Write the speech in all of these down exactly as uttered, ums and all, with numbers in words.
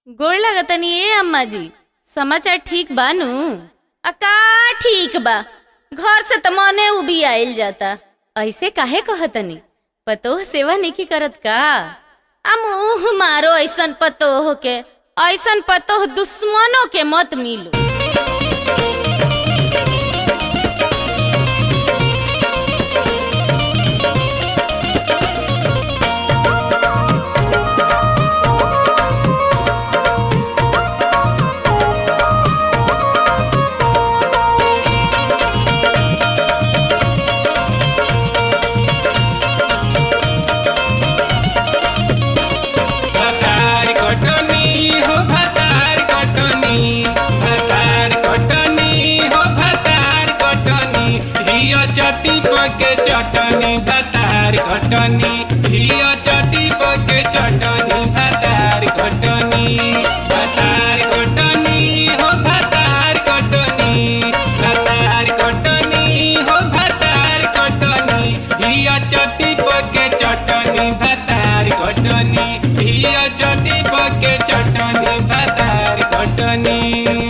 गोड़ लगतनी ए अम्मा जी। समाचार ठीक बा नु? अका ठीक बा, घर से त मने उबी आइल जाता। ऐसे काहे कहतनी? पतोह सेवा नहीं करत का? आ मुँह मारो ऐसन पतोह के, ऐसन पतोह दुश्मनों के मत मिलो। चटी पके चटनी भतार कटनी, हिया चटी पके चटनी भतार कटनी, भतार कटनी हो भतार कटनी, भतार कटनी हो भतार कटनी, हिया चटी पके चटनी भतार कटनी, हिया चटी पके चटनी भतार कटनी।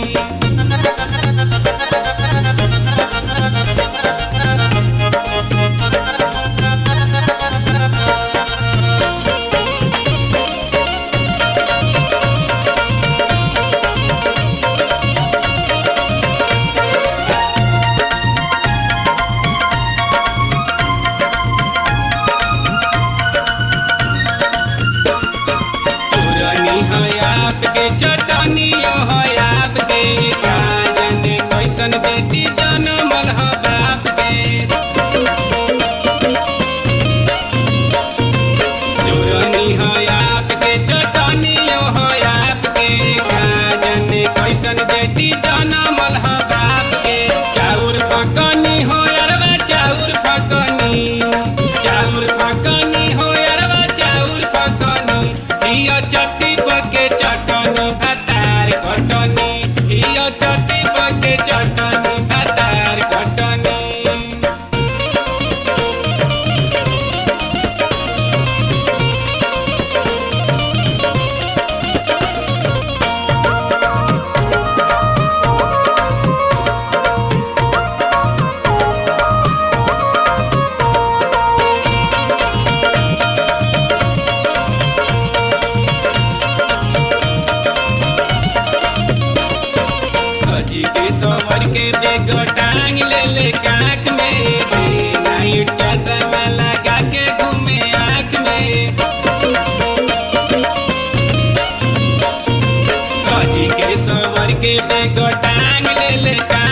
आपके चटनी हो आपके, का जाने कैसन बेटी जनमल हो बाप के। चोरनी हो आपके चटनी हो आपके, का जाने कैसन बेटी जनमल हो बाप के। चाउर फकनी हो अरवा चाउर फकनी, चाउर फकनी हो अरवा चाउर फकनी, हिया चट्टी पके चटनी भतार कटनी, हिया चट्टी पके चटनी भतार कटनी। सवर के बेग टांग ले ले काक में, नाइट चश्मा लगा के घूमे आँख में। सजी के सवर के बेग टांग ले ले काक